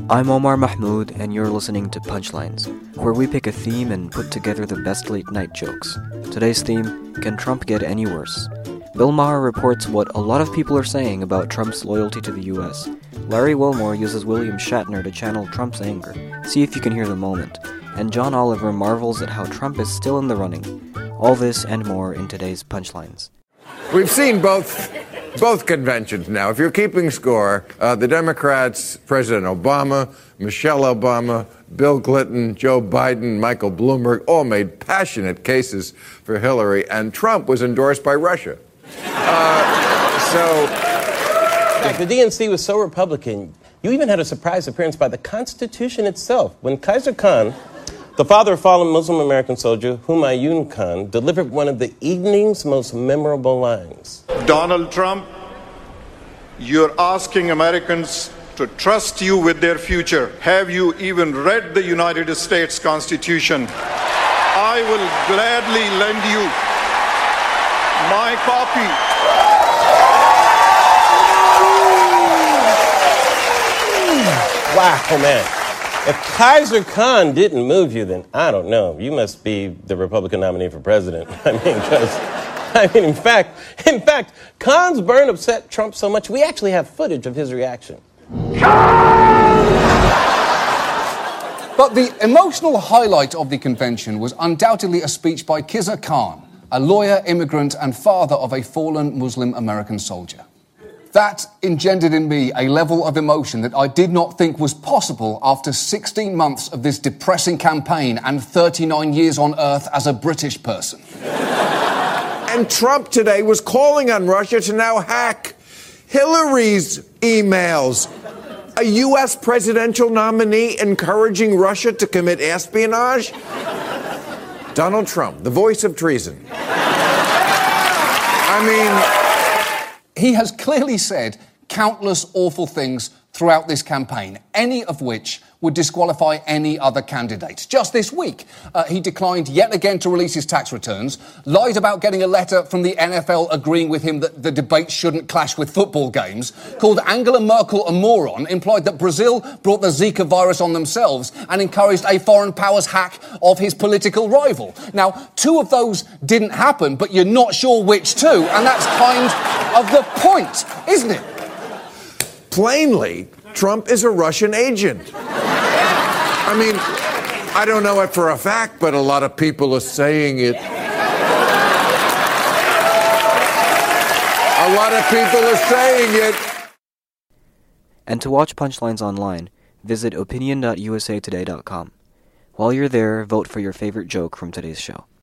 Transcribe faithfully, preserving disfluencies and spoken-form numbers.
I'm Omar Mahmoud, and you're listening to Punchlines, where we pick a theme and put together the best late-night jokes. Today's theme, Can Trump Get Any Worse? Bill Maher reports what a lot of people are saying about Trump's loyalty to the U S. Larry Wilmore uses William Shatner to channel Trump's anger. See if you can hear the moment. And John Oliver marvels at how Trump is still in the running. All this and more in today's Punchlines. We've seen both both conventions now. If you're keeping score, uh, the Democrats, President Obama, Michelle Obama, Bill Clinton, Joe Biden, Michael Bloomberg, all made passionate cases for Hillary, and Trump was endorsed by Russia. Uh, so... In fact, the D N C was so Republican, you even had a surprise appearance by the Constitution itself when Kaiser Khan, the father of fallen Muslim American soldier Humayun Khan, delivered one of the evening's most memorable lines. Donald Trump, you're asking Americans to trust you with their future. Have you even read the United States Constitution? I will gladly lend you my copy. Wow, man. If Kaiser Khan didn't move you, then I don't know. You must be the Republican nominee for president. I mean, because, I mean, in fact, in fact, Khan's burn upset Trump so much, we actually have footage of his reaction. But the emotional highlight of the convention was undoubtedly a speech by Kizza Khan, a lawyer, immigrant, and father of a fallen Muslim American soldier. That engendered in me a level of emotion that I did not think was possible after sixteen months of this depressing campaign and thirty-nine years on Earth as a British person. And Trump today was calling on Russia to now hack Hillary's emails. A U S presidential nominee encouraging Russia to commit espionage? Donald Trump, the voice of treason. I mean... He has clearly said countless awful things throughout this campaign, any of which would disqualify any other candidate. Just this week, uh, he declined yet again to release his tax returns, lied about getting a letter from the N F L agreeing with him that the debate shouldn't clash with football games, called Angela Merkel a moron, implied that Brazil brought the Zika virus on themselves, and encouraged a foreign powers hack of his political rival. Now, two of those didn't happen, but you're not sure which two, and that's kind of the point, isn't it? Plainly, Trump is a Russian agent. I mean, I don't know it for a fact, but a lot of people are saying it. A lot of people are saying it. And to watch Punchlines online, visit opinion dot u s a today dot com. While you're there, vote for your favorite joke from today's show.